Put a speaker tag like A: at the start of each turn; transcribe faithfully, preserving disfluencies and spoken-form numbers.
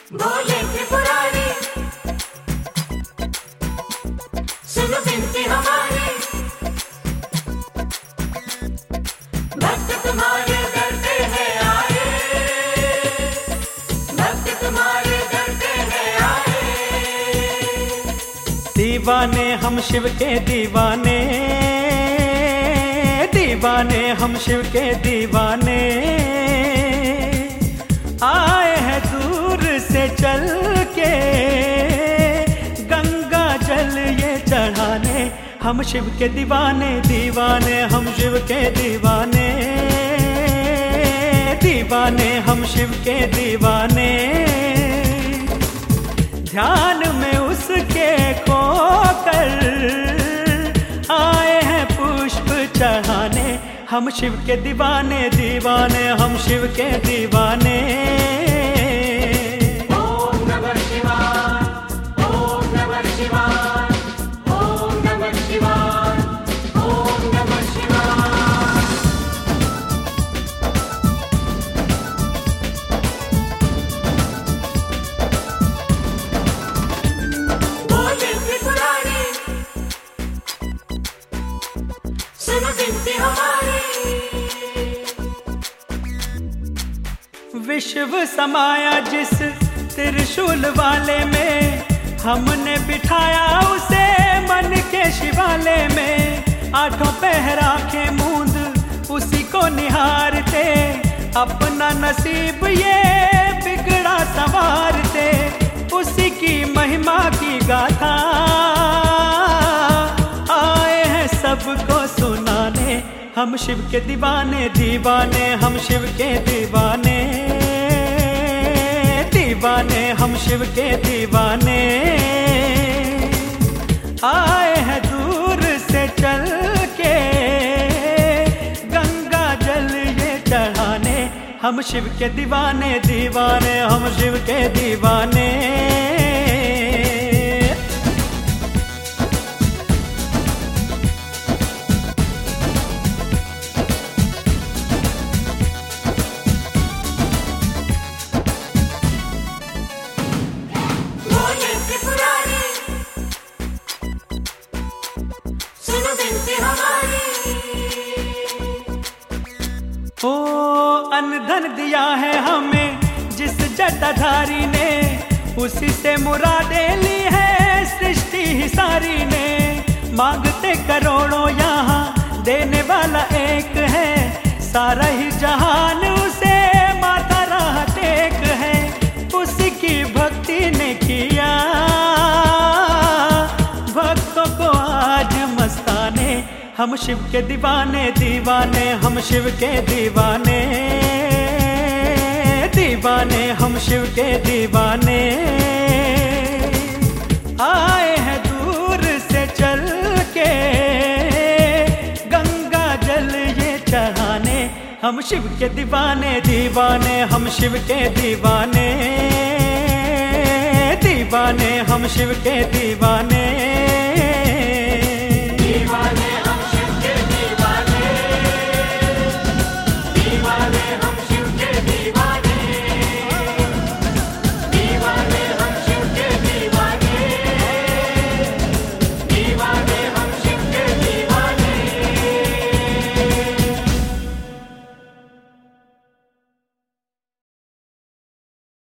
A: बोले त्रिपुरारी, सुनो विनती हमारी, भक्त तुम्हारे दर पे है आए, भक्त तुम्हारे दर पे है आए।
B: दीवाने हम शिव के दीवाने, दीवाने हम शिव के दीवाने, आए हैं दूर से चल के गंगा जल ये चढ़ाने। हम शिव के दीवाने, दीवाने हम शिव के दीवाने, दीवाने हम शिव के दीवाने। ध्यान में उसके खोकर आए हैं पुष्प चढ़ाने। हम शिव के दीवाने, दीवाने हम शिव के दीवाने।
A: ओम नमः शिवाय, ओम नमः शिवाय, ओम नमः शिवाय, ओम नमः शिवाय। बोले त्रिपुरारी, सुनो विनती हमारी।
B: विश्व समाया जिस त्रिशूल वाले में, हमने बिठाया उसे मन के शिवाले में। आठों पहर आंखें मूंद उसी को निहारते, अपना नसीब ये बिगड़ा संवारते। उसी की महिमा की गाथा आए हैं सबको सुनाने। हम शिव के दीवाने, दीवाने हम शिव के दीवाने, दीवाने हम शिव के दीवाने। आए हैं दूर से चल के गंगा जल ये चढ़ाने। हम शिव के दीवाने, दीवाने हम शिव के दीवाने।
A: बोले त्रिपुरारी, सुनो विनती हमारी।
B: ओ अन्न धन दिया है हमें जिस जटाधारी ने, उसी से मुरादें ली है सृष्टि ही सारी ने। मांगते करोड़ों यहाँ देने वाला एक है, सारा ही जहान उसे माता राह टेक है। उसी की भक्ति ने किया भक्तों को आज मस्ताने। हम शिव के दीवाने, दीवाने हम शिव के दीवाने, दीवाने हम शिव के दीवाने। आए हैं दूर से चल के गंगा जल ये चढ़ाने। हम शिव के दीवाने, दीवाने हम शिव के दीवाने, दीवाने हम शिव के दीवाने।